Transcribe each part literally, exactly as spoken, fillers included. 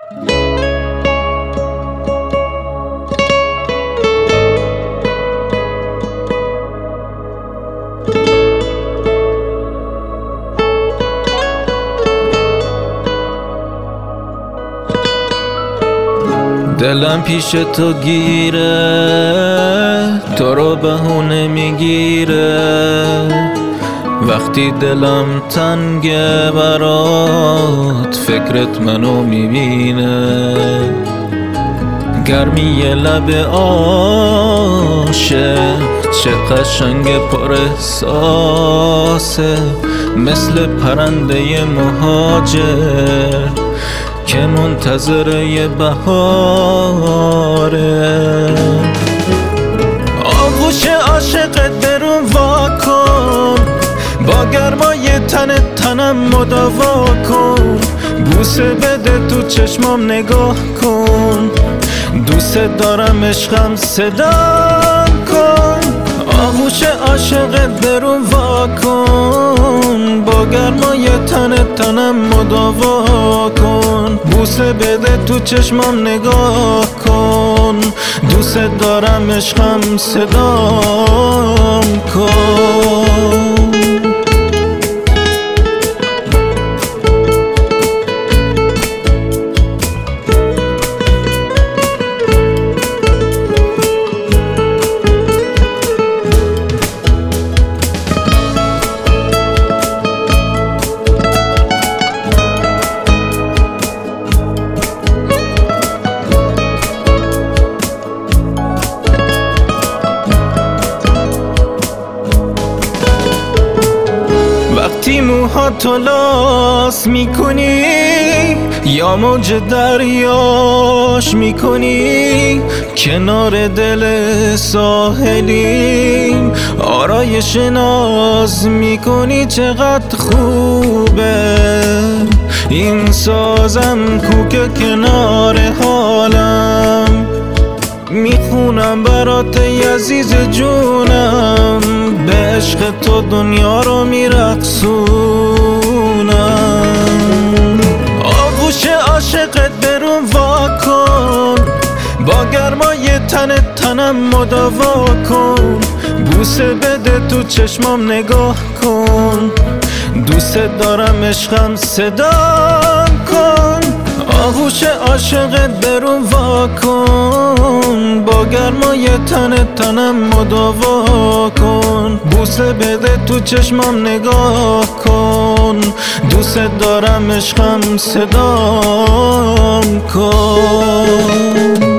دلم پیش تو گیره، تو رو بهونه میگیره. وقتی دلم تنگه برات، فکرت منو میبینه. گرمی لب عاشق چه قشنگ پر احساسه، مثل پرنده مهاجر که منتظر یه بهاره. آغوش عاشقت برون واکن، با گرمای تن تنم مداوا کن. بوسه بده تو چشمام نگاه کن، دوست دارم عشقم صدام کن. آغوش عاشقت برون واکن، با گرمای تن تنم مداوا کن. بوسه بده تو چشمام نگاه کن، دوست دارم عشقم صدام کن. وقتی موهاتو لاس میکنی یا موج دریاش میکنی، کنار دل ساحلیم آرایش ناز میکنی. چقدر خوبه این سازم کو که کنار حالم، میخونم برات ای عزیز جونم. به عشق تو دنیا رو میرقصونم. آغوش عاشقت برون واکن، با گرمای تن تنم مداوا کن. بوسه بده تو چشمام نگاه کن، دوست دارم عشقم صدام کن. آغوش عاشقت برون واکن، با گرمای تن تنم مداوا کن. بوسه بده تو چشمام نگاه کن، دوست دارم عشقم صدام کن.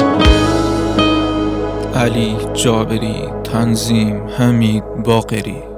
علی جابری، تنظیم حمید باقری.